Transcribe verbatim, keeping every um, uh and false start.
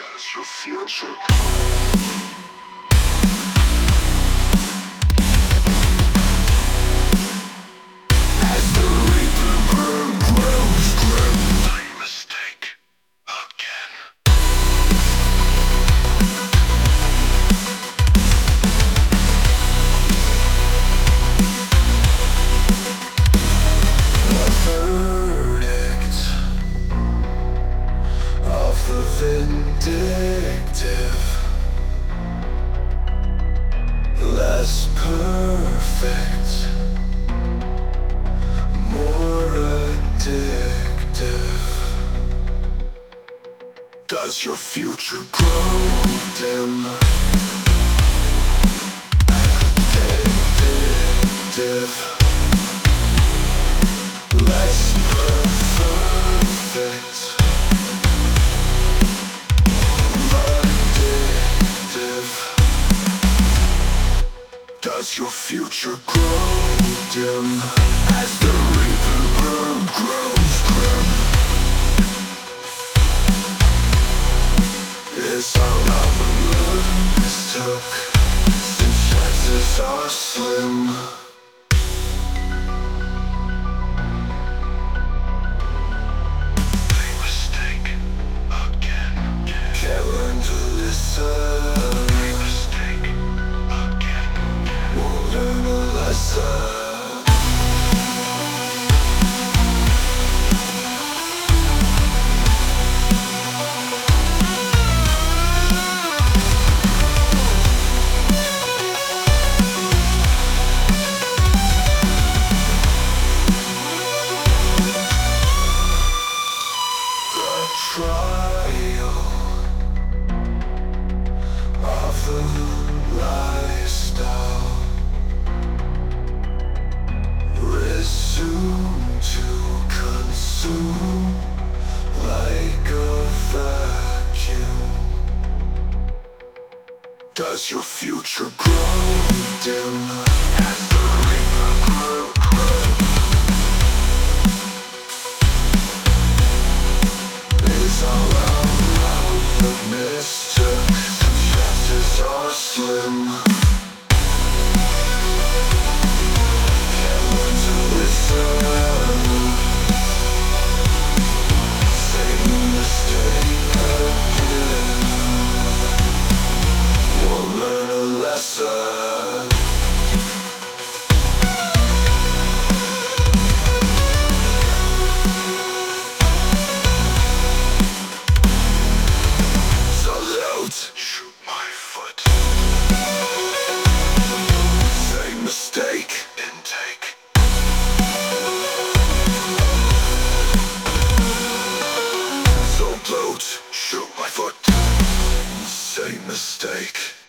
That's your future. As the reaper grow- grows grim, same mistake again. The verdict of the vindictive, less perfect, more addictive. Does your future grow dim? Addictive, less perfect, addictive. Does your future grow dim as the reaper grow- grows grim? Is our love mistook since chances are slim? Same mistake again. Can't learn to listen. Same mistake again. Won't learn a lesson. The trial of the lifestyle, resume to consume like a vacuum. Does your future grow dim as the reaper grow- grows? Is all our love a mistook? Chances are slim. Can't learn to listen. Same mistake again. Won't learn a lesson. Salute, shoot my foot. Same mistake, intake. So bloat, shoot my foot. Same mistake.